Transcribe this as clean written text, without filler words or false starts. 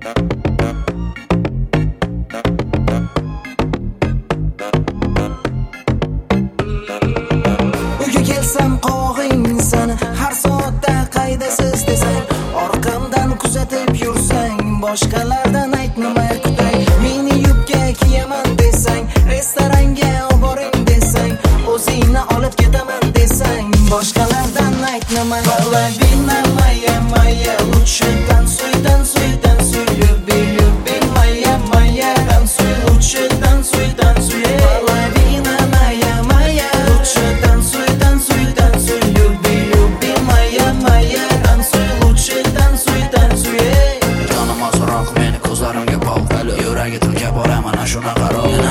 Uyga kelsam qog'ing sani har soatda qaydasiz desang, orqamdan kuzatib yursang, boshqalardan aytmay kutay. Meni yubka kiyaman desang, restoranga olib boring desang, o'zingni olib ketaman desang, boshqalardan aytmay. Половина моя, моя, лучше танцуй, танцуй, танцуй, люби, люби, моя, моя, танцуй, лучше танцуй, танцуй. Половина моя, моя, лучше танцуй, танцуй, танцуй, люби, люби, моя, моя, танцуй, лучше танцуй, танцуй. Jonim ozroq meni ko'zlarimga bog', yuragi tilka boraman shunaqa roq.